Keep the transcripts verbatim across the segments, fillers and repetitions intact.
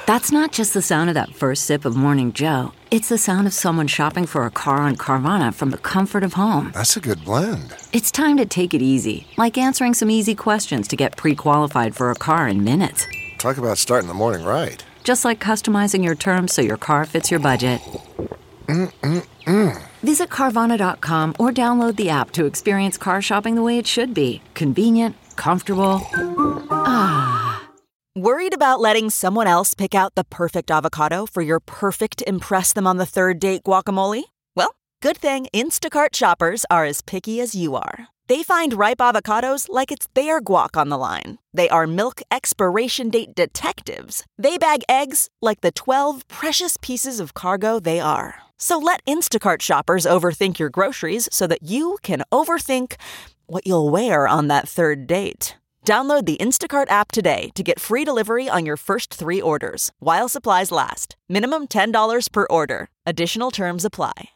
That's not just the sound of that first sip of Morning Joe. It's the sound of someone shopping for a car on Carvana from the comfort of home. That's a good blend. It's time to take it easy, like answering some easy questions to get pre-qualified for a car in minutes. Talk about starting the morning right. Just like customizing your terms so your car fits your budget. Mm-mm-mm. Visit Carvana dot com or download the app to experience car shopping the way it should be. Convenient, comfortable. Ah. Worried about letting someone else pick out the perfect avocado for your perfect impress-them-on-the-third-date guacamole? Well, good thing Instacart shoppers are as picky as you are. They find ripe avocados like it's their guac on the line. They are milk expiration date detectives. They bag eggs like the twelve precious pieces of cargo they are. So let Instacart shoppers overthink your groceries so that you can overthink what you'll wear on that third date. Download the Instacart app today to get free delivery on your first three orders, while supplies last. Minimum ten dollars per order. Additional terms apply.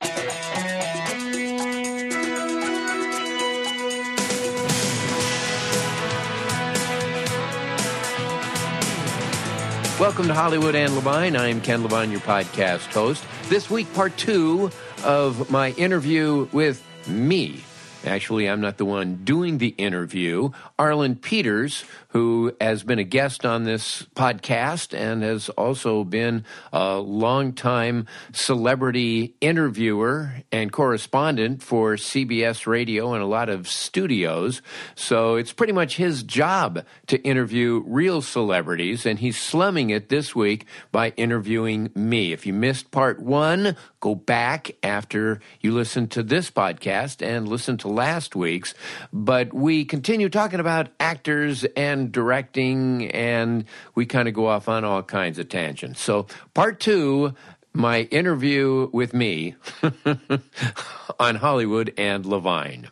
Welcome to Hollywood and Levine. I'm Ken Levine, your podcast host. This week, part two of my interview with me. Actually, I'm not the one doing the interview. Arlen Peters, who has been a guest on this podcast and has also been a longtime celebrity interviewer and correspondent for C B S Radio and a lot of studios. So it's pretty much his job to interview real celebrities, and he's slumming it this week by interviewing me. If you missed part one, go back after you listen to this podcast and listen to last week's. But we continue talking about actors and directing, and we kind of go off on all kinds of tangents. So part two, my interview with me on Hollywood and Levine.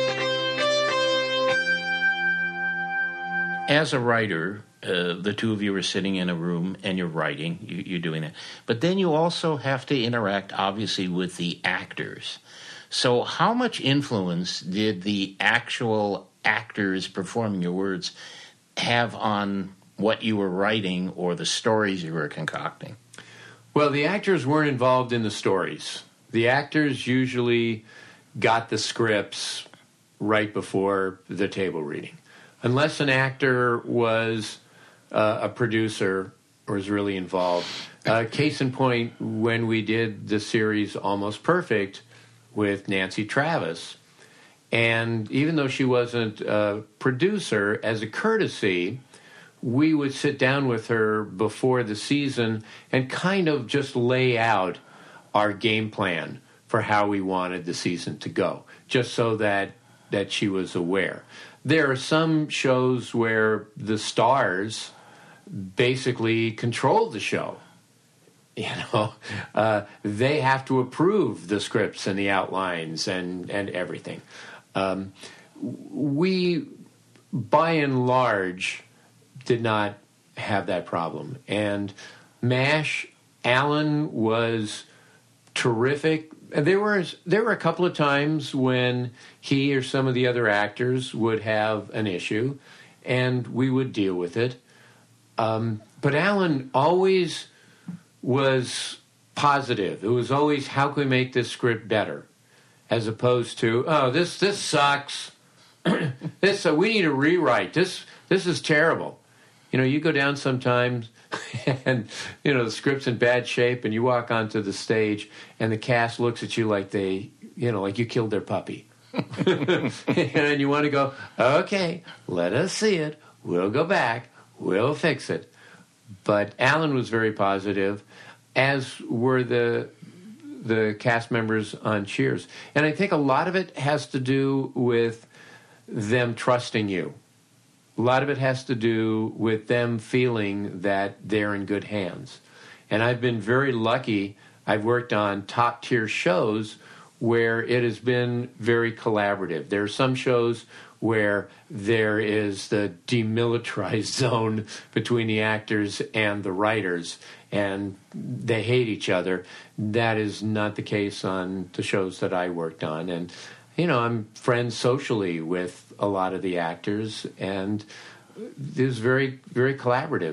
As a writer, uh, the two of you are sitting in a room and you're writing, you, you're doing that. But then you also have to interact, obviously, with the actors. So how much influence did the actual actors performing your words have on what you were writing or the stories you were concocting? Well, the actors weren't involved in the stories. The actors usually got the scripts right before the table reading. Unless an actor was uh, a producer or was really involved. Uh, case in point, when we did the series Almost Perfect with Nancy Travis, and even though she wasn't a producer, as a courtesy, we would sit down with her before the season and kind of just lay out our game plan for how we wanted the season to go, just so that, that she was aware. There are some shows where the stars basically control the show. You know, uh, they have to approve the scripts and the outlines and, and everything. Um, we, by and large, did not have that problem. And MASH, Alan was terrific. There were, there were a couple of times when he or some of the other actors would have an issue, and we would deal with it. Um, but Alan always was positive. It was always, how can we make this script better? As opposed to, oh, this this sucks. this uh, we need a rewrite. This this is terrible. You know, you go down sometimes and, you know, the script's in bad shape and you walk onto the stage and the cast looks at you like they, you know, like you killed their puppy. And you want to go, okay, let us see it. We'll go back. We'll fix it. But Alan was very positive, as were the the cast members on Cheers. And I think a lot of it has to do with them trusting you. A lot of it has to do with them feeling that they're in good hands. And I've been very lucky. I've worked on top-tier shows where it has been very collaborative. There are some shows where there is the demilitarized zone between the actors and the writers, and they hate each other. That is not the case on the shows that I worked on. And, you know, I'm friends socially with a lot of the actors, and it was very, very collaborative.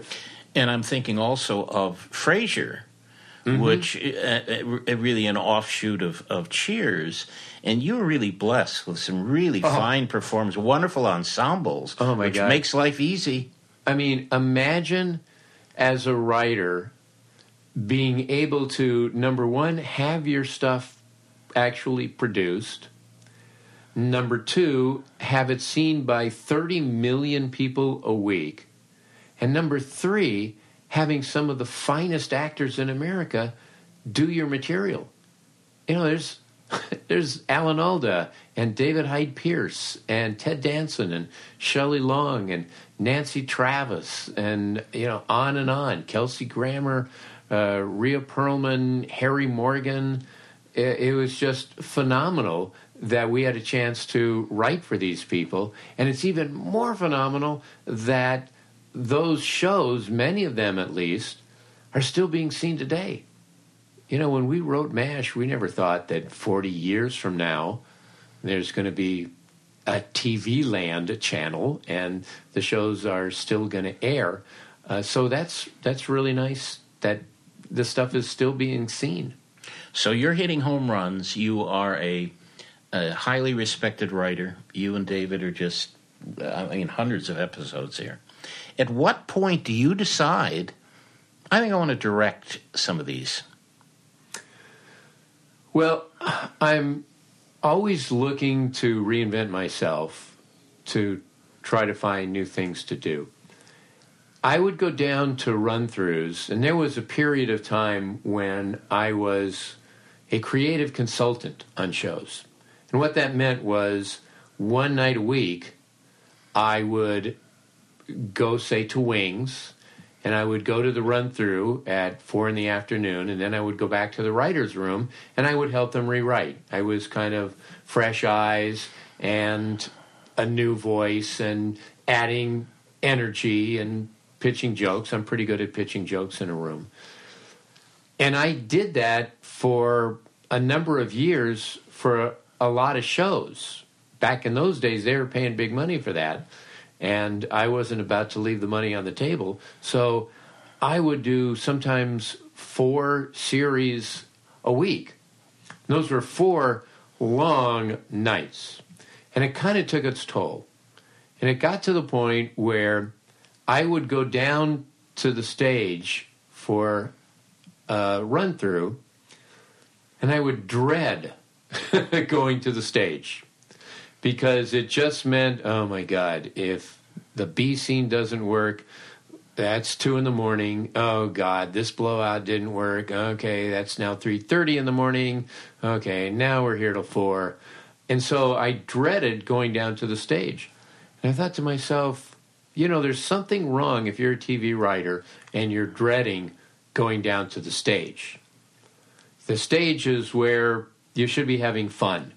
And I'm thinking also of Frasier, mm-hmm. which uh, uh, really an offshoot of, of Cheers. And you were really blessed with some really oh. fine performers, wonderful ensembles, oh my which God. makes life easy. I mean, imagine as a writer being able to, number one, have your stuff actually produced. Number two, have it seen by thirty million people a week. And number three, having some of the finest actors in America do your material. You know, there's there's Alan Alda and David Hyde Pierce and Ted Danson and Shelley Long and Nancy Travis and, you know, on and on. Kelsey Grammer, uh, Rhea Perlman, Harry Morgan. It, it was just phenomenal that we had a chance to write for these people. And it's even more phenomenal that those shows, many of them at least, are still being seen today. You know, when we wrote MASH, we never thought that forty years from now there's going to be a T V land channel and the shows are still going to air. Uh, so that's that's really nice that the stuff is still being seen. So you're hitting home runs. You are a, a highly respected writer. You and David are just, I mean, hundreds of episodes here. At what point do you decide, I think I want to direct some of these? Well, I'm always looking to reinvent myself, to try to find new things to do. I would go down to run-throughs, and there was a period of time when I was a creative consultant on shows. And what that meant was one night a week, I would go, say, to Wings, and I would go to the run-through at four in the afternoon, and then I would go back to the writer's room, and I would help them rewrite. I was kind of fresh eyes and a new voice and adding energy and pitching jokes. I'm pretty good at pitching jokes in a room. And I did that for a number of years for a lot of shows. Back in those days, they were paying big money for that. And I wasn't about to leave the money on the table. So I would do sometimes four series a week. And those were four long nights. And it kind of took its toll. And it got to the point where I would go down to the stage for a run-through, and I would dread going to the stage. Because it just meant, oh my God, if the B scene doesn't work, that's two in the morning. Oh God, this blowout didn't work. Okay, that's now three thirty in the morning. Okay, now we're here till four. And so I dreaded going down to the stage. And I thought to myself, you know, there's something wrong if you're a T V writer and you're dreading going down to the stage. The stage is where you should be having fun.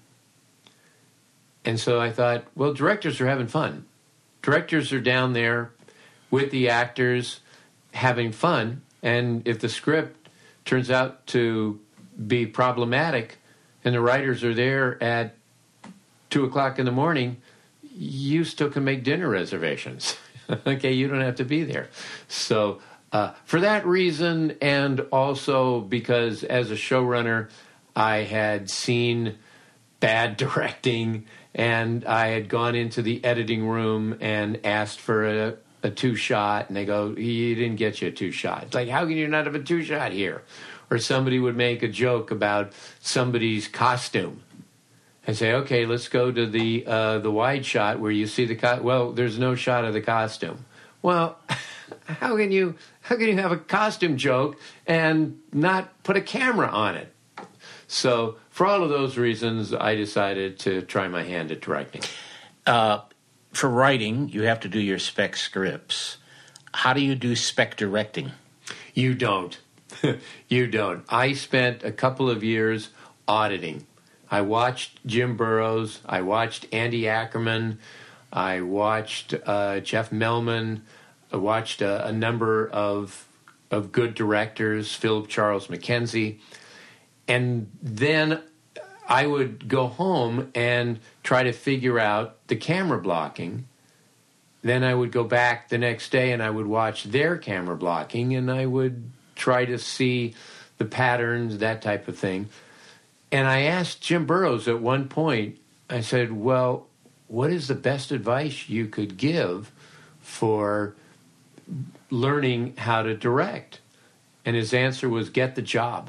And so I thought, well, directors are having fun. Directors are down there with the actors having fun. And if the script turns out to be problematic and the writers are there at two o'clock in the morning, you still can make dinner reservations. Okay, you don't have to be there. So uh, for that reason, and also because as a showrunner, I had seen bad directing, and I had gone into the editing room and asked for a, a two-shot, and they go, you didn't get you a two-shot. It's like, how can you not have a two-shot here? Or somebody would make a joke about somebody's costume and say, okay, let's go to the uh, the wide shot where you see the co- well, there's no shot of the costume. Well, how can you how can you have a costume joke and not put a camera on it? So for all of those reasons, I decided to try my hand at directing. Uh, for writing, you have to do your spec scripts. How do you do spec directing? You don't. You don't. I spent a couple of years auditing. I watched Jim Burrows. I watched Andy Ackerman. I watched uh, Jeff Melman. I watched a, a number of of good directors, Philip Charles Mackenzie. And then I would go home and try to figure out the camera blocking then I would go back the next day and I would watch their camera blocking, and I would try to see the patterns, that type of thing. And I asked Jim Burrows at one point, I said, well, what is the best advice you could give for learning how to direct? And his answer was, get the job.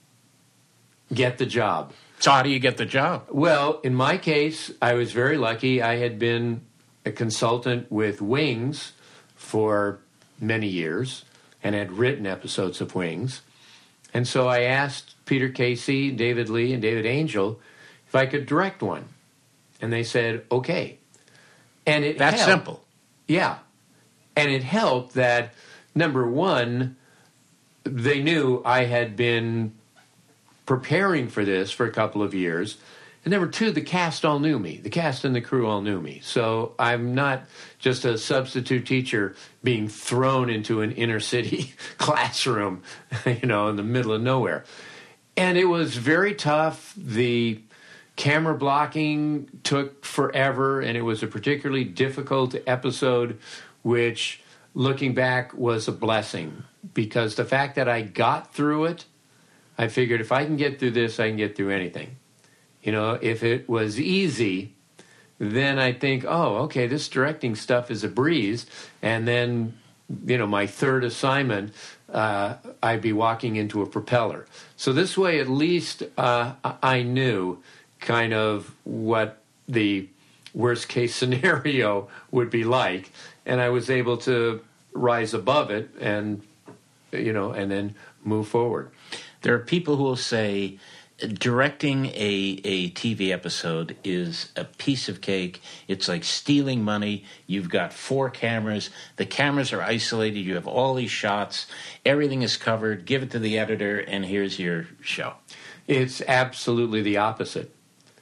Get the job. So how do you get the job? Well, in my case, I was very lucky. I had been a consultant with Wings for many years and had written episodes of Wings. And so I asked Peter Casey, David Lee, and David Angel if I could direct one. And they said, okay. And it That's helped. simple. Yeah. And it helped that, number one, they knew I had been preparing for this for a couple of years. And number two, the cast all knew me. The cast and the crew all knew me. So I'm not just a substitute teacher being thrown into an inner city classroom, you know, in the middle of nowhere. And it was very tough. The camera blocking took forever, and it was a particularly difficult episode, which, looking back, was a blessing. Because the fact that I got through it, I figured if I can get through this, I can get through anything. You know, if it was easy, then I think, oh, okay, this directing stuff is a breeze. And then, you know, my third assignment, uh, I'd be walking into a propeller. So this way, at least uh, I knew kind of what the worst case scenario would be like. And I was able to rise above it and, you know, and then move forward. There are people who will say directing a, a T V episode is a piece of cake. It's like stealing money. You've got four cameras. The cameras are isolated. You have all these shots. Everything is covered. Give it to the editor, and here's your show. It's absolutely the opposite.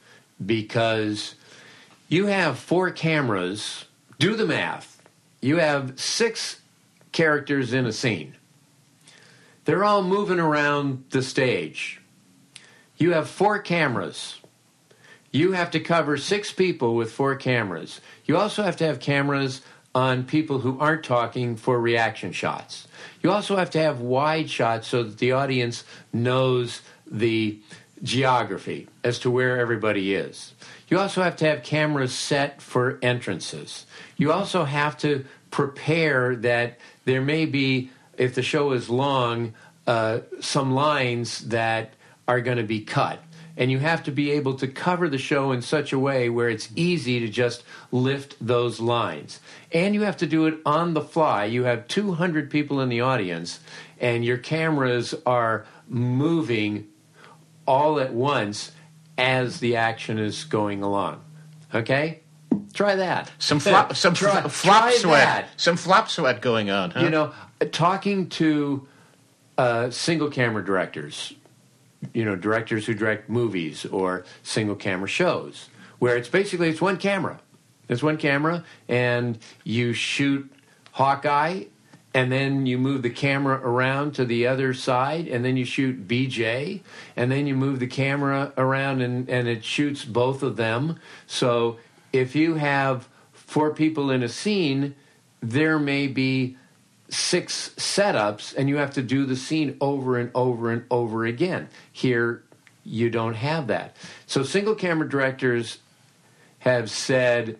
Because you have four cameras. Do the math. You have six characters in a scene. They're all moving around the stage. You have four cameras. You have to cover six people with four cameras. You also have to have cameras on people who aren't talking for reaction shots. You also have to have wide shots so that the audience knows the geography as to where everybody is. You also have to have cameras set for entrances. You also have to prepare that there may be, if the show is long, uh, some lines that are going to be cut. And you have to be able to cover the show in such a way where it's easy to just lift those lines. And you have to do it on the fly. You have two hundred people in the audience, and your cameras are moving all at once as the action is going along. Okay? Try that. Some flop, some try, fl- flop try sweat. That. Some flop sweat going on, huh? You know, talking to uh, single camera directors, you know, directors who direct movies or single camera shows, where it's basically, it's one camera. It's one camera, and you shoot Hawkeye, and then you move the camera around to the other side, and then you shoot B J, and then you move the camera around, and, and it shoots both of them. So if you have four people in a scene, there may be six setups, and you have to do the scene over and over and over again. Here, you don't have that. So single camera directors have said,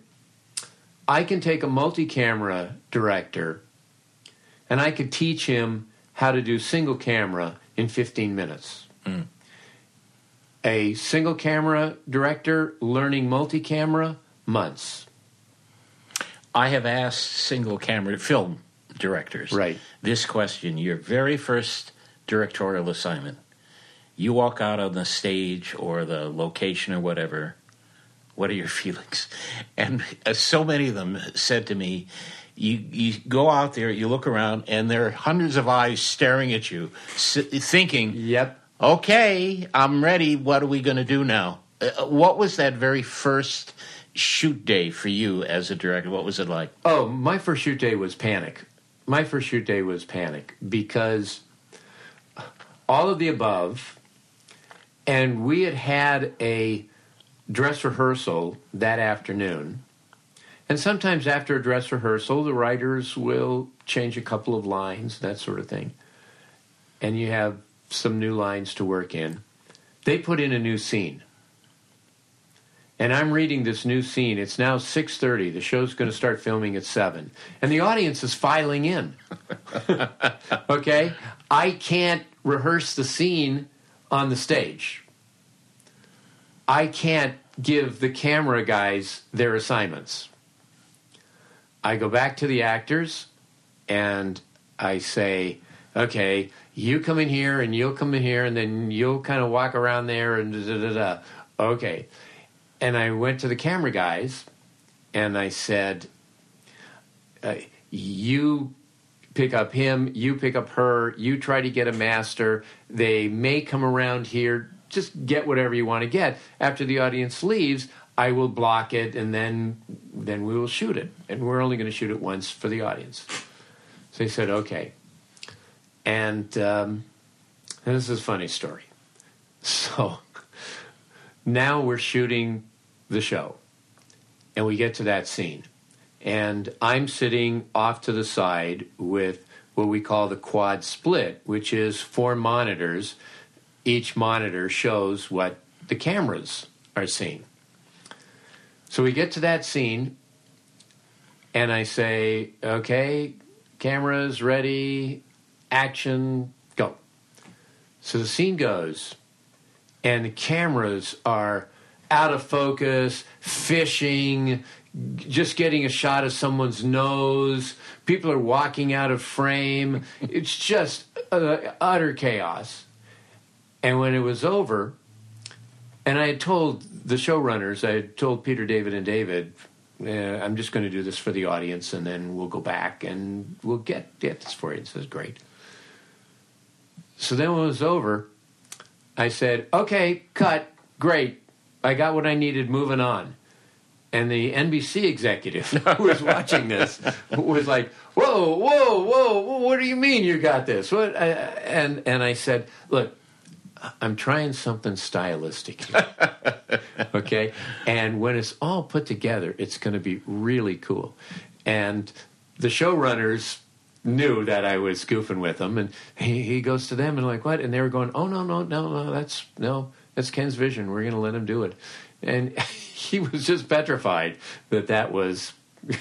I can take a multi-camera director and I could teach him how to do single camera in fifteen minutes. Mm. A single camera director learning multi-camera, months. I have asked single camera film directors right. this question. Your very first directorial assignment, you walk out on the stage or the location or whatever, what are your feelings? And uh, so many of them said to me, you you go out there, you look around, and there are hundreds of eyes staring at you, thinking, yep, okay, I'm ready, what are we going to do now? Uh, what was that very first shoot day for you as a director? What was it like? Oh, my first shoot day was panic. My first shoot day was panic because all of the above, and we had had a dress rehearsal that afternoon, And sometimes after a dress rehearsal, the writers will change a couple of lines, that sort of thing. And you have some new lines to work in. They put in a new scene. And I'm reading this new scene. It's now six thirty. The show's going to start filming at seven. And the audience is filing in. Okay? I can't rehearse the scene on the stage. I can't give the camera guys their assignments. I go back to the actors and I say, okay, you come in here and you'll come in here and then you'll kind of walk around there and da da da da. Okay. And I went to the camera guys and I said, uh, you pick up him, you pick up her, you try to get a master. They may come around here. Just get whatever you want to get. After the audience leaves, I will block it and then then we will shoot it. And we're only going to shoot it once for the audience. So he said, okay. And, um, and this is a funny story. So now we're shooting the show, and we get to that scene. And I'm sitting off to the side with what we call the quad split, which is four monitors. Each monitor shows what the cameras are seeing. So we get to that scene, and I say, okay, cameras ready, action, go. So the scene goes, and the cameras are out of focus, fishing, just getting a shot of someone's nose. People are walking out of frame. It's just uh, utter chaos. And when it was over, and I had told the showrunners, I had told Peter, David, and David, uh, I'm just going to do this for the audience, and then we'll go back and we'll get, get this for you. This is great. So then when it was over, I said, okay, cut, great. I got what I needed, moving on. And the N B C executive who was watching this was like, whoa, whoa, whoa, what do you mean you got this? What? I, and, and I said, look, I'm trying something stylistic here, okay? And when it's all put together, it's going to be really cool. And the showrunners knew that I was goofing with them, and he, he goes to them and like, what? And they were going, oh, no, no, no, no, that's, no, that's Ken's vision. We're going to let him do it. And he was just petrified that that was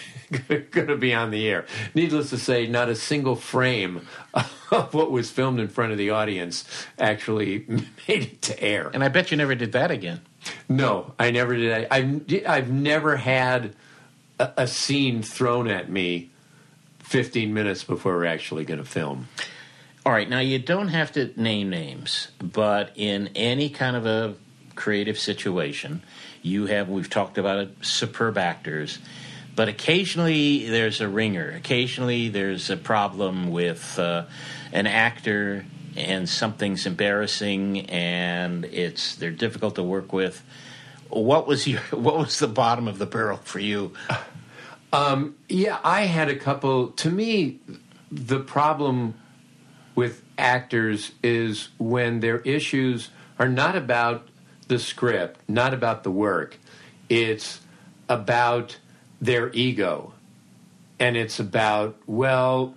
going to be on the air. Needless to say, not a single frame of what was filmed in front of the audience actually made it to air. And I bet you never did that again. No, I never did. I've, I've never had a, a scene thrown at me fifteen minutes before we're actually going to film. All right, now you don't have to name names, but in any kind of a creative situation, you have, we've talked about it, superb actors, but occasionally there's a ringer. Occasionally there's a problem with uh, an actor and something's embarrassing and it's they're difficult to work with. What was your what was the bottom of the barrel for you? Um, yeah, I had a couple. To me, the problem with actors is when their issues are not about the script, not about the work. It's about their ego. And it's about, well,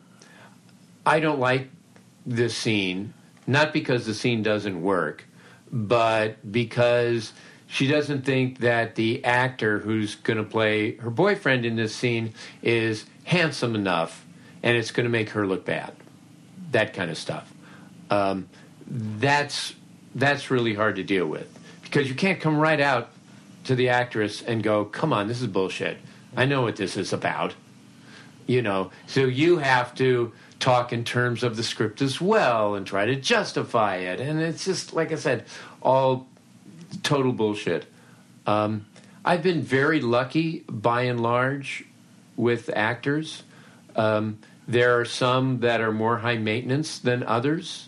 I don't like this scene, not because the scene doesn't work, but because she doesn't think that the actor who's going to play her boyfriend in this scene is handsome enough, and it's going to make her look bad. That kind of stuff. Um, that's that's really hard to deal with, because you can't come right out to the actress and go, come on, this is bullshit. I know what this is about. You know, so you have to talk in terms of the script as well and try to justify it. And it's just, like I said, all total bullshit. Um, I've been very lucky, by and large, with actors. Um, there are some that are more high maintenance than others.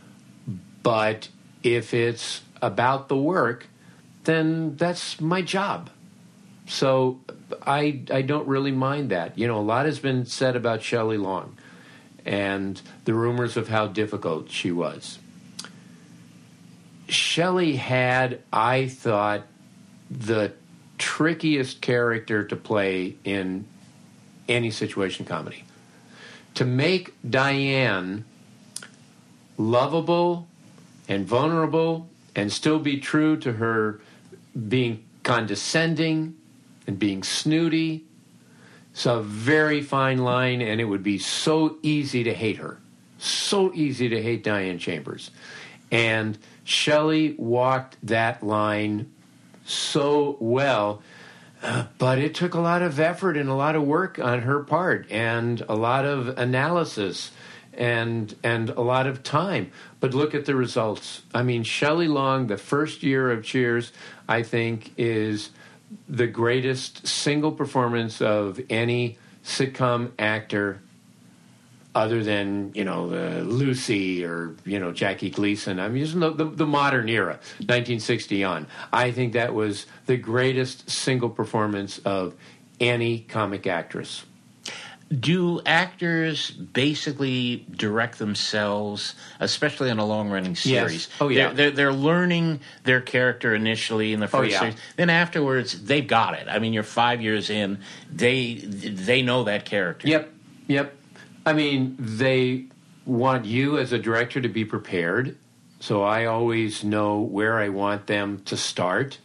But if it's about the work, then that's my job. So I I don't really mind that. You know, a lot has been said about Shelley Long and the rumors of how difficult she was. Shelley had, I thought, the trickiest character to play in any situation comedy. To make Diane lovable and vulnerable and still be true to her being condescending and being snooty, it's a very fine line, and it would be so easy to hate her. So easy to hate Diane Chambers. And Shelley walked that line so well, uh, but it took a lot of effort and a lot of work on her part and a lot of analysis and and a lot of time. But look at the results. I mean, Shelley Long, the first year of Cheers, I think is the greatest single performance of any sitcom actor other than, you know, uh, Lucy or, you know, Jackie Gleason. I'm using the, the, the modern era, nineteen sixty on. I think that was the greatest single performance of any comic actress. Do actors basically direct themselves, especially in a long-running series? Yes. Oh, yeah. They're, they're, they're learning their character initially in the first oh, yeah. series. Then afterwards, they've got it. I mean, you're five years in. They they know that character. Yep, yep. I mean, they want you as a director to be prepared. So I always know where I want them to start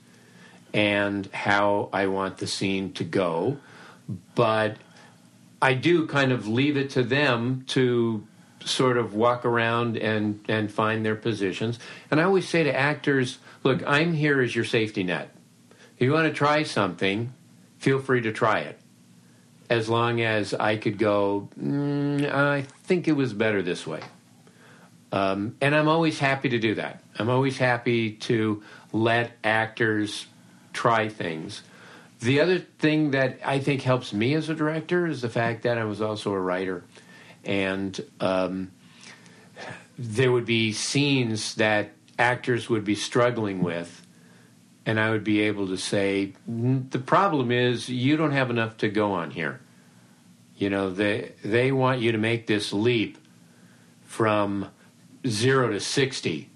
and how I want the scene to go. But I do kind of leave it to them to sort of walk around and, and find their positions. And I always say to actors, look, I'm here as your safety net. If you want to try something, feel free to try it. As long as I could go, mm, I think it was better this way. Um, and I'm always happy to do that. I'm always happy to let actors try things. The other thing that I think helps me as a director is the fact that I was also a writer. And um, there would be scenes that actors would be struggling with, and I would be able to say, the problem is you don't have enough to go on here. You know, they they want you to make this leap from zero to sixty,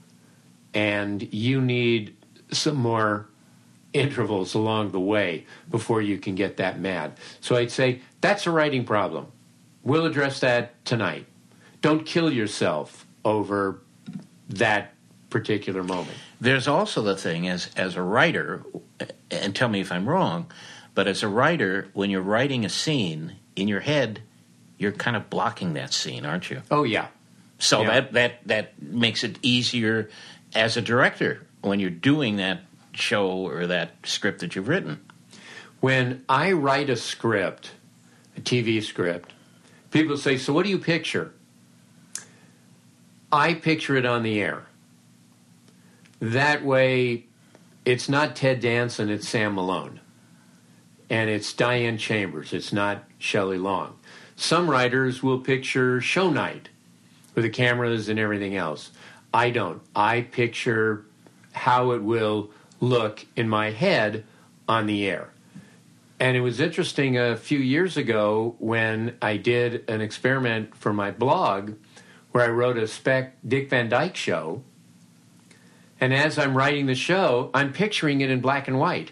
and you need some more intervals along the way before you can get that mad. So I'd say, that's a writing problem. We'll address that tonight. Don't kill yourself over that particular moment. There's also the thing, as as a writer, and tell me if I'm wrong, but as a writer, when you're writing a scene, in your head, you're kind of blocking that scene, aren't you? Oh, yeah. So yeah. that, that, that makes it easier as a director when you're doing that show or that script that you've written. When I write a script, a T V script, people say, so what do you picture? I picture it on the air. That way, it's not Ted Danson, it's Sam Malone. And it's Diane Chambers, it's not Shelley Long. Some writers will picture show night with the cameras and everything else. I don't. I picture how it will look in my head on the air. And it was interesting a few years ago when I did an experiment for my blog where I wrote a spec Dick Van Dyke show. And as I'm writing the show, I'm picturing it in black and white.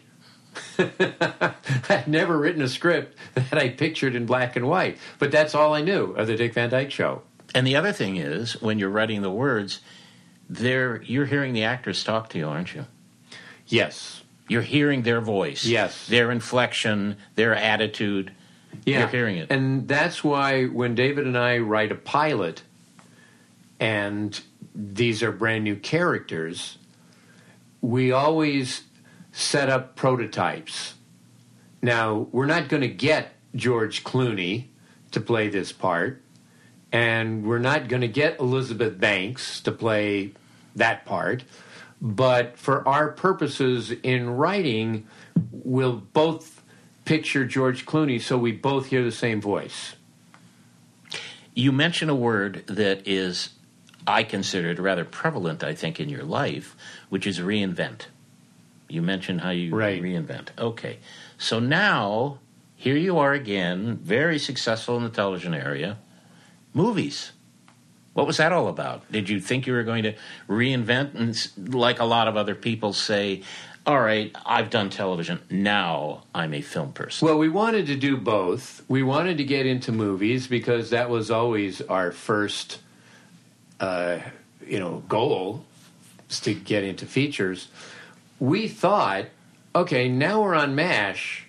I'd never written a script that I pictured in black and white, but that's all I knew of the Dick Van Dyke Show. And the other thing is, when you're writing the words, they're, you're hearing the actors talk to you, aren't you? Yes. You're hearing their voice. Yes. Their inflection, their attitude. Yeah. You're hearing it. And that's why when David and I write a pilot, and these are brand new characters, we always set up prototypes. Now, we're not going to get George Clooney to play this part, and we're not going to get Elizabeth Banks to play that part, but for our purposes in writing, we'll both picture George Clooney so we both hear the same voice. You mention a word that is, I consider it rather prevalent, I think, in your life, which is reinvent. You mentioned how you right. reinvent. Okay. So now, here you are again, very successful in the television area. Movies. What was that all about? Did you think you were going to reinvent, and like a lot of other people say, all right, I've done television, now I'm a film person? Well, we wanted to do both. We wanted to get into movies because that was always our first, uh, you know, goal, is to get into features. We thought, okay, now we're on MASH,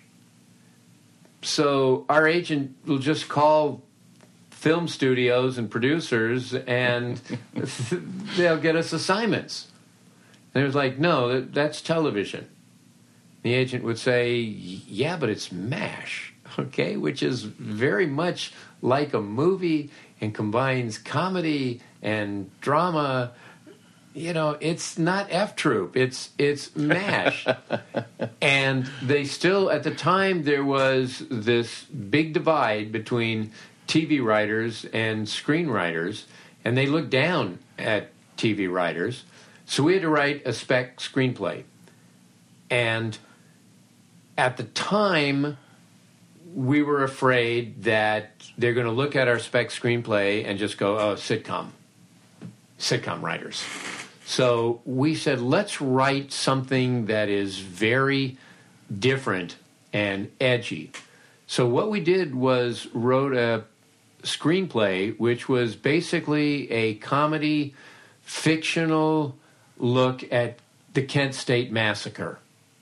so our agent will just call film studios and producers, and they'll get us assignments. And it was like, no, that, that's television. The agent would say, yeah, but it's MASH, okay, which is very much like a movie and combines comedy and drama. You know, it's not F Troop, it's it's MASH. And they still, at the time, there was this big divide between T V writers and screenwriters, and they looked down at T V writers. So we had to write a spec screenplay. And at the time, we were afraid that they're going to look at our spec screenplay and just go, oh, sitcom. Sitcom writers. So we said, let's write something that is very different and edgy. So what we did was wrote a screenplay, which was basically a comedy, fictional look at the Kent State Massacre.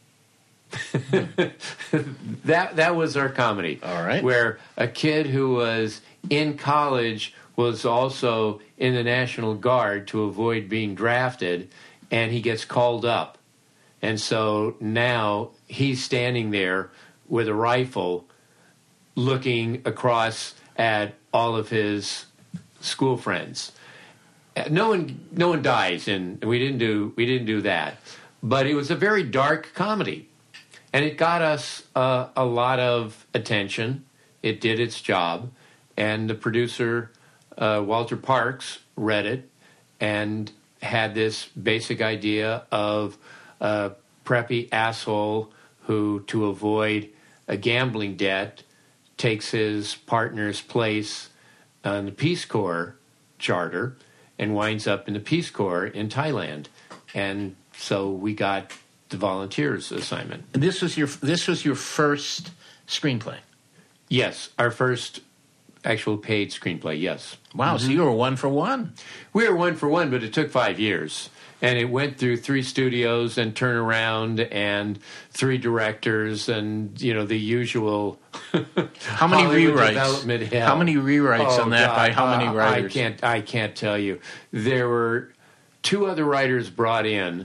that that was our comedy. All right. Where a kid who was in college was also in the National Guard to avoid being drafted, and he gets called up. And so now he's standing there with a rifle looking across at all of his school friends. No one, no one dies, and we didn't do we didn't do that. But it was a very dark comedy, and it got us uh, a lot of attention. It did its job, and the producer, uh, Walter Parks, read it and had this basic idea of a preppy asshole who, to avoid a gambling debt, takes his partner's place on the Peace Corps charter and winds up in the Peace Corps in Thailand. And so we got the volunteers assignment. And this was your this was your first screenplay? Yes, our first actual paid screenplay, yes. Wow, mm-hmm. So you were one for one. We were one for one, but it took five years. And it went through three studios and turnaround and three directors and, you know, the usual how many Hollywood rewrites? Development hell. How many rewrites oh, on that God, by how many uh, writers? I can't, I can't tell you. There were two other writers brought in.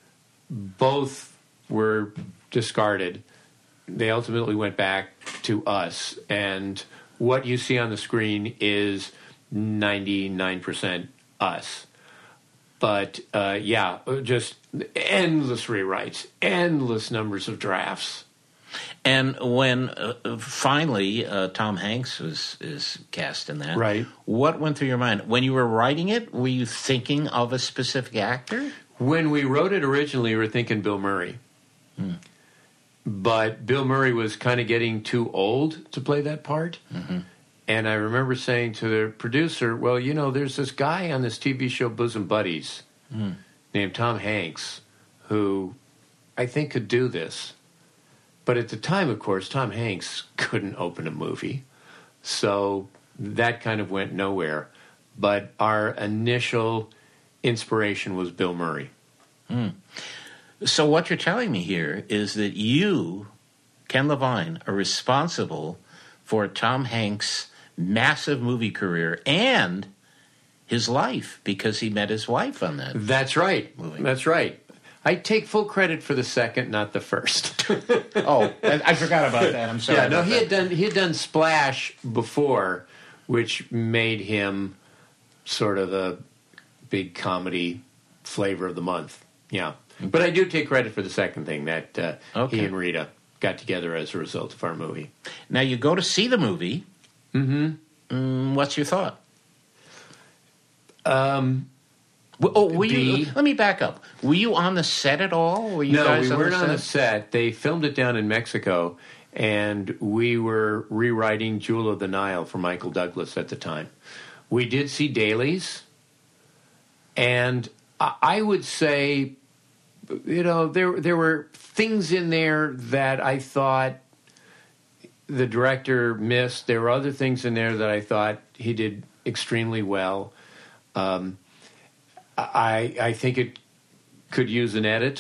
Both were discarded. They ultimately went back to us. And what you see on the screen is ninety-nine percent us. But, uh, yeah, just endless rewrites, endless numbers of drafts. And when uh, finally uh, Tom Hanks was is cast in that, right? What went through your mind? When you were writing it, were you thinking of a specific actor? When we wrote it originally, we were thinking Bill Murray. Hmm. But Bill Murray was kind of getting too old to play that part. Mm-hmm. And I remember saying to the producer, well, you know, there's this guy on this T V show, Bosom Buddies, mm. named Tom Hanks, who I think could do this. But at the time, of course, Tom Hanks couldn't open a movie. So that kind of went nowhere. But our initial inspiration was Bill Murray. Mm. So what you're telling me here is that you, Ken Levine, are responsible for Tom Hanks' massive movie career and his life, because he met his wife on that. That's right. movie. That's right. I take full credit for the second, not the first. oh, I, I forgot about that. I'm sorry. Yeah, no, he that. had done he had done Splash before, which made him sort of a big comedy flavor of the month. Yeah, okay. But I do take credit for the second thing, that uh, okay. he and Rita got together as a result of our movie. Now you go to see the movie. Mm-hmm. Mm, what's your thought? Um. Oh, were you, let me back up. Were you on the set at all? Were you no, guys we on weren't the on the set. They filmed it down in Mexico, and we were rewriting Jewel of the Nile for Michael Douglas at the time. we did see dailies, and I, I would say, you know, there there were things in there that I thought the director missed. There were other things in there that I thought he did extremely well. Um, I I think it could use an edit,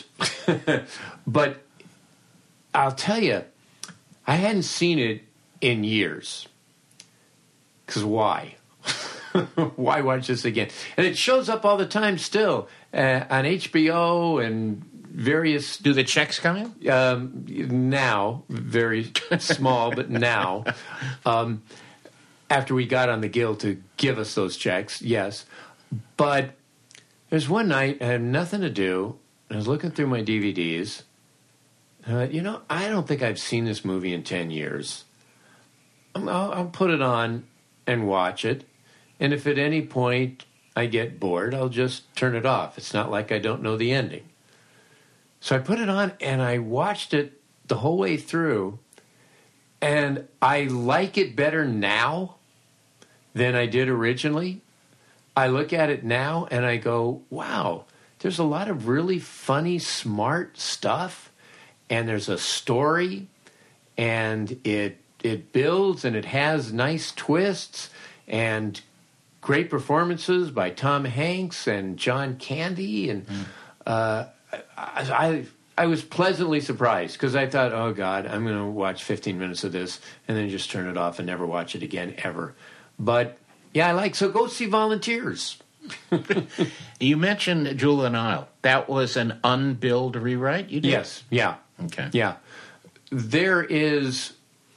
but I'll tell you, I hadn't seen it in years. Because why? Why watch this again? And it shows up all the time still uh, on H B O and various... Do the checks come in? Um, now, very small, but now. Um, after we got on the Guild to give us those checks, yes. But there's one night I had nothing to do. I was looking through my D V Ds. And I thought, you know, I don't think I've seen this movie in ten years. I'll, I'll put it on and watch it. And if at any point I get bored, I'll just turn it off. It's not like I don't know the ending. So I put it on and I watched it the whole way through. And I like it better now than I did originally. I look at it now and I go, wow, there's a lot of really funny, smart stuff. And there's a story. And it it builds and it has nice twists and great performances by Tom Hanks and John Candy. And mm. uh, I, I I was pleasantly surprised because I thought, oh, God, I'm going to watch fifteen minutes of this and then just turn it off and never watch it again ever. But, yeah, I like, so go see Volunteers. You mentioned Jewel of the Nile. That was an unbilled rewrite you did? Yes, yeah. Okay. Yeah. There is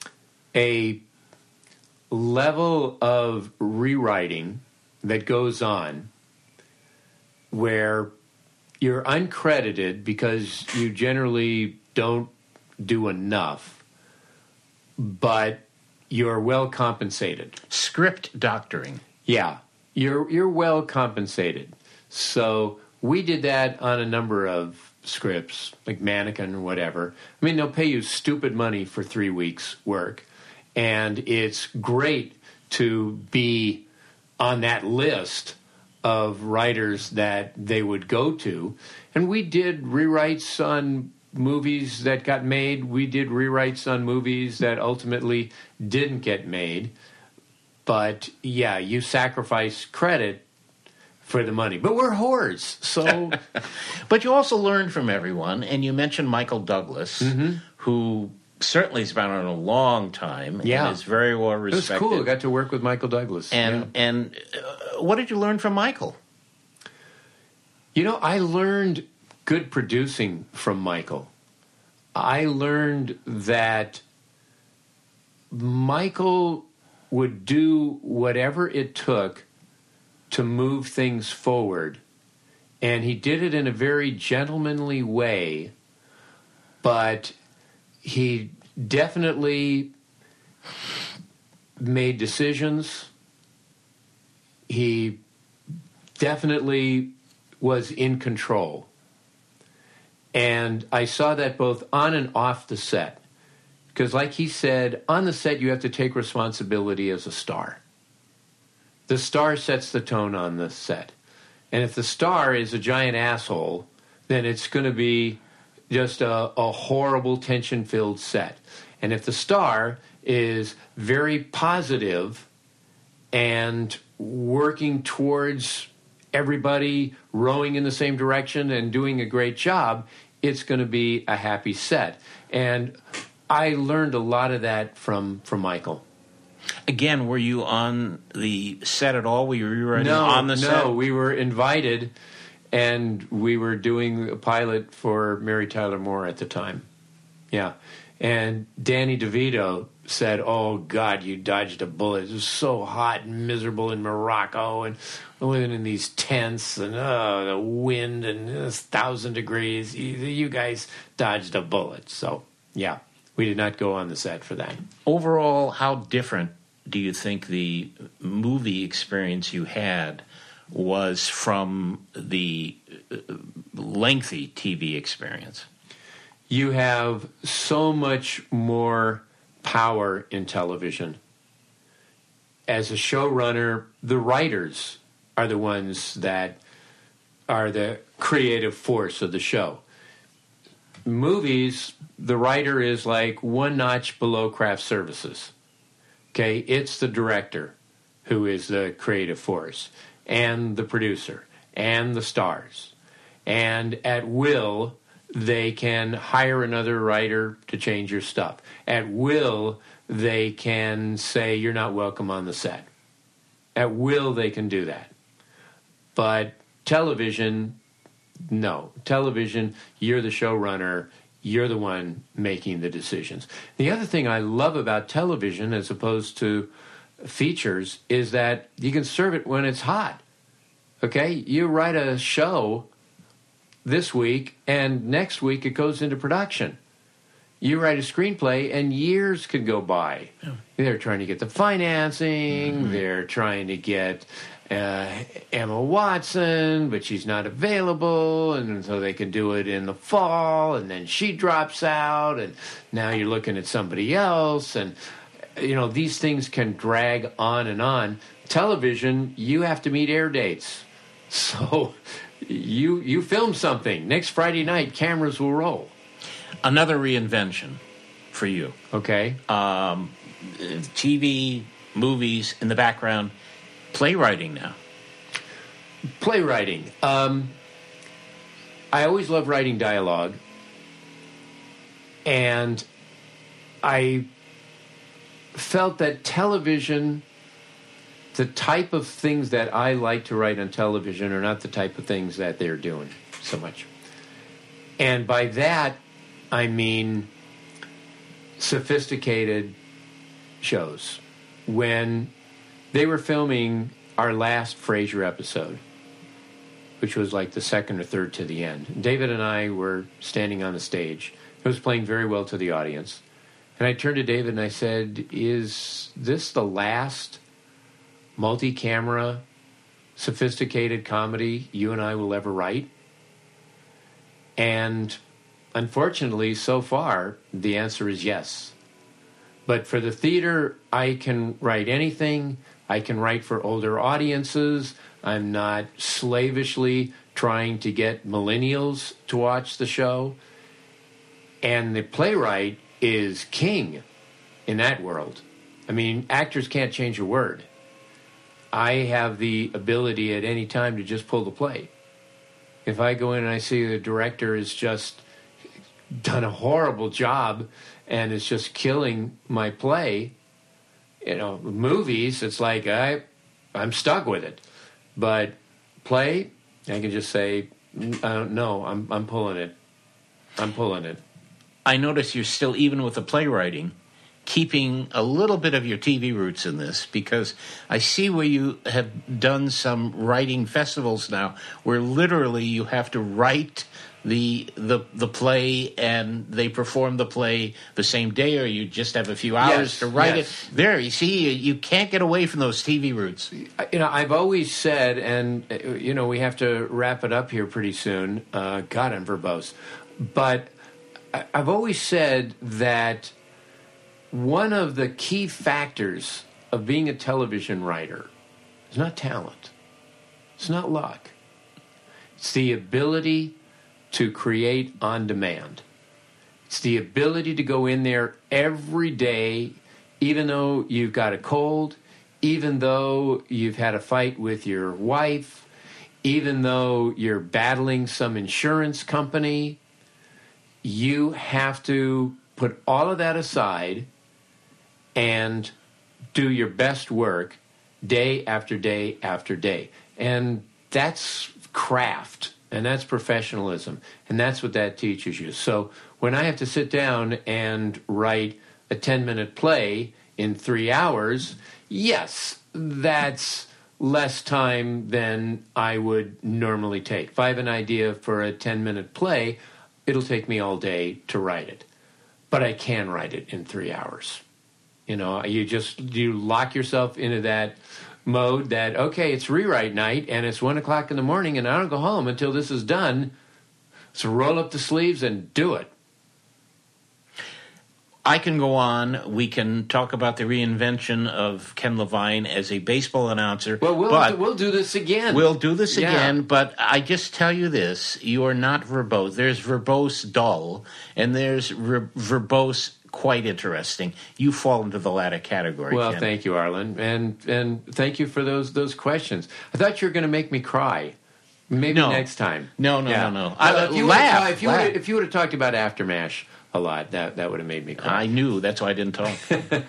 a level of rewriting that goes on where you're uncredited because you generally don't do enough, but you're well compensated. Script doctoring. Yeah, you're you're well compensated. So we did that on a number of scripts, like Mannequin or whatever. I mean, they'll pay you stupid money for three weeks' work, and it's great to be on that list of writers that they would go to. And we did rewrites on movies that got made. We did rewrites on movies that ultimately didn't get made. But, yeah, you sacrifice credit for the money. But we're whores, so... But you also learned from everyone, and you mentioned Michael Douglas, mm-hmm. who certainly has been on a long time yeah. and is very well respected. It was cool. I got to work with Michael Douglas. And, yeah. and uh, what did you learn from Michael? You know, I learned good producing from Michael. I learned that Michael would do whatever it took to move things forward. And he did it in a very gentlemanly way, but he definitely made decisions. He definitely was in control. And I saw that both on and off the set. Because like he said, on the set you have to take responsibility as a star. The star sets the tone on the set. And if the star is a giant asshole, then it's going to be just a, a horrible tension-filled set. And if the star is very positive and working towards everybody rowing in the same direction and doing a great job, it's going to be a happy set. And I learned a lot of that from, from Michael. Again, were you on the set at all? Were you rewriting no, on the no, set? No, we were invited, and we were doing a pilot for Mary Tyler Moore at the time. Yeah. And Danny DeVito said, oh, God, you dodged a bullet. It was so hot and miserable in Morocco, and living in these tents, and oh, the wind, and it's one thousand degrees. You, you guys dodged a bullet. So, yeah, we did not go on the set for that. Overall, how different do you think the movie experience you had was from the lengthy T V experience? You have so much more power in television. as a showrunner, the writers are the ones that are the creative force of the show. Movies, the writer is like one notch below craft services. Okay, it's the director who is the creative force, and the producer, and the stars. And at will, they can hire another writer to change your stuff. At will, they can say you're not welcome on the set. At will, they can do that. But television, no. Television, you're the showrunner. You're the one making the decisions. The other thing I love about television as opposed to features is that you can serve it when it's hot. Okay? You write a show this week, and next week it goes into production. You write a screenplay, and years could go by. Yeah. They're trying to get the financing. Mm-hmm. They're trying to get uh, Emma Watson, but she's not available, and so they can do it in the fall, and then she drops out, and now you're looking at somebody else, and you know, these things can drag on and on. Television, you have to meet air dates. So you you film something. Next Friday night, cameras will roll. Another reinvention for you. Okay. Um, T V, movies, in the background, playwriting now. Playwriting. Um, I always love writing dialogue. And I felt that television, the type of things that I like to write on television are not the type of things that they're doing so much. And by that, I mean sophisticated shows. When they were filming our last Frasier episode, which was like the second or third to the end, David and I were standing on the stage. It was playing very well to the audience. And I turned to David and I said, is this the last multi-camera, sophisticated comedy you and I will ever write? And unfortunately, so far, the answer is yes. But for the theater, I can write anything. I can write for older audiences. I'm not slavishly trying to get millennials to watch the show. And the playwright is king in that world. I mean, actors can't change a word. I have the ability at any time to just pull the play. If I go in and I see the director has just done a horrible job and is just killing my play, you know, movies, it's like I, I'm stuck with it. But play, I can just say, I don't know, I'm, I'm pulling it. I'm pulling it. I notice you're still, even with the playwriting, keeping a little bit of your T V roots in this, because I see where you have done some writing festivals now where literally you have to write the the the play and they perform the play the same day, or you just have a few hours yes, to write yes. it. There, you see, you, you can't get away from those T V roots. You know, I've always said, and, you know, we have to wrap it up here pretty soon. Uh, God, I'm verbose. But I've always said that one of the key factors of being a television writer is not talent. It's not luck. It's the ability to create on demand. It's the ability to go in there every day, even though you've got a cold, even though you've had a fight with your wife, even though you're battling some insurance company. You have to put all of that aside and do your best work day after day after day. And that's craft, and that's professionalism, and that's what that teaches you. So when I have to sit down and write a ten-minute play in three hours, yes, that's less time than I would normally take. If I have an idea for a ten-minute play, it'll take me all day to write it. But I can write it in three hours. You know, you just, you lock yourself into that mode that, okay, it's rewrite night, and it's one o'clock in the morning, and I don't go home until this is done. So roll up the sleeves and do it. I can go on. We can talk about the reinvention of Ken Levine as a baseball announcer. Well, we'll, but do, we'll do this again. We'll do this yeah. again, but I just tell you this. You are not verbose. There's verbose dull, and there's re- verbose quite interesting. You fall into the latter category, Well, Ken. thank you, Arlen. And and thank you for those those questions. I thought you were going to make me cry. Maybe No. next time. No, no, Yeah. no, no. Well, I- if you laugh, would've- if you laugh. would've- if you would have talked about Aftermash a lot, that, that would have made me cry. I knew. That's why I didn't talk.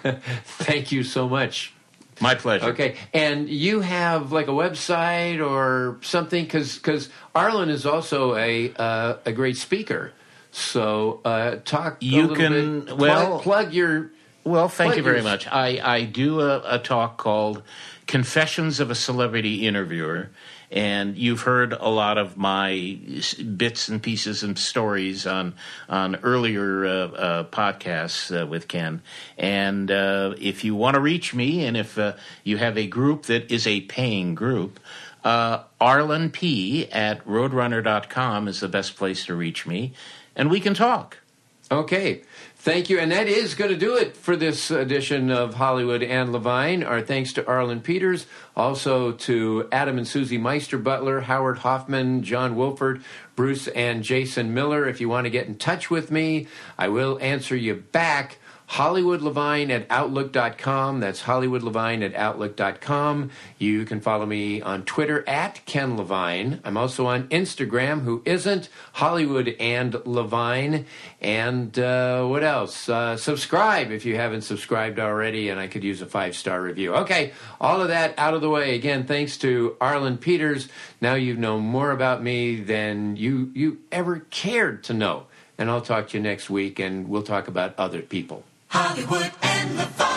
Thank you so much. My pleasure. Okay, and you have like a website or something, because Arlen is also a uh, a great speaker. So uh, talk. a You little can- bit, well- plug, plug your. Well, thank Plug you very yours. much. I, I do a, a talk called Confessions of a Celebrity Interviewer, and you've heard a lot of my s- bits and pieces and stories on on earlier uh, uh, podcasts uh, with Ken. And uh, if you want to reach me, and if uh, you have a group that is a paying group, uh, Arlen P. at roadrunner dot com is the best place to reach me, and we can talk. Okay. Thank you. And that is going to do it for this edition of Hollywood and Levine. Our thanks to Arlen Peters, also to Adam and Susie Meister Butler, Howard Hoffman, John Wolford, Bruce and Jason Miller. If you want to get in touch with me, I will answer you back. Hollywood Levine at outlook dot com. That's Hollywood Levine at outlook dot com. You can follow me on Twitter at Ken Levine. I'm also on Instagram, who isn't, Hollywood and Levine. And uh, what else? Uh, subscribe if you haven't subscribed already, and I could use a five-star review. Okay, all of that out of the way. Again, thanks to Arlen Peters. Now you know more about me than you, you ever cared to know. And I'll talk to you next week, and we'll talk about other people. Hollywood and Levine.